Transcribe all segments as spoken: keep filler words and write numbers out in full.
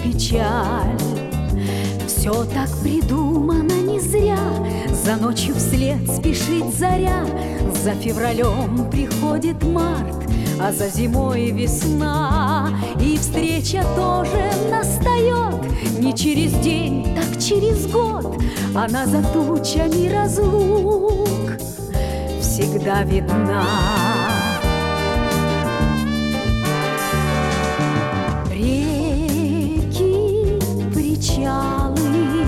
печаль. Все так придумано не зря, за ночью вслед спешит заря, за февралем приходит март, а за зимой весна. И встреча тоже настает не через день, так через год. Она за тучами разлук всегда видна. Реки, причалы,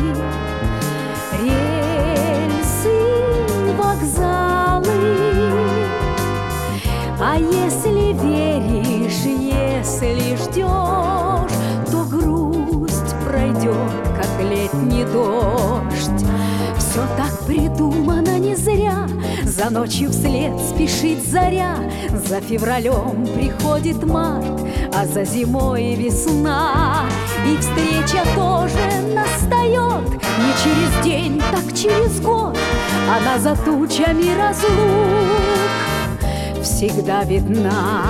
рельсы, вокзалы. А если веришь, если ждешь, то грусть пройдет, как летний дождь. Все так придумано не зря, за ночью вслед спешит заря, за февралем приходит март, а за зимой весна. И встреча тоже настает не через день, так через год. Она за тучами разлук всегда видна.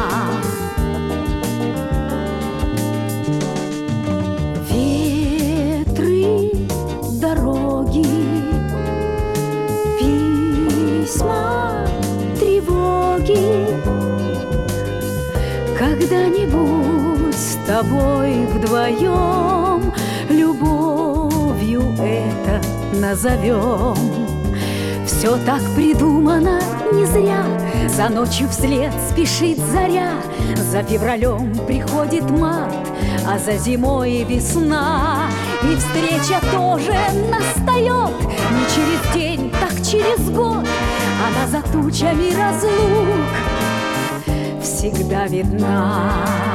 Ветры, дороги, письма, тревоги. Когда-нибудь с тобой вдвоем любовью это назовем. Все так придумано не зря, за ночью вслед спешит заря, за февралем приходит март, а за зимой весна. И встреча тоже настает не через день, так через год. Она за тучами разлук всегда видна.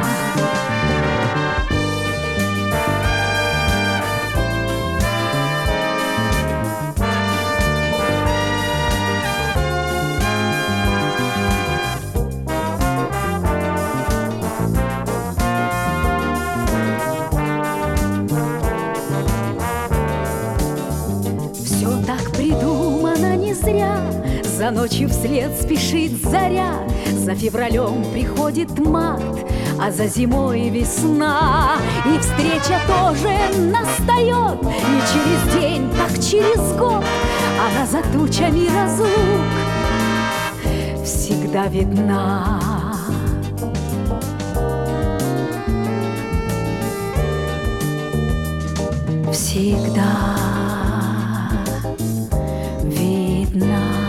Придумано не зря, за ночью вслед спешит заря, за февралем приходит март, а за зимой весна. И встреча тоже настает не через день, так через год. Она за тучами разлук всегда видна. Всегда видна.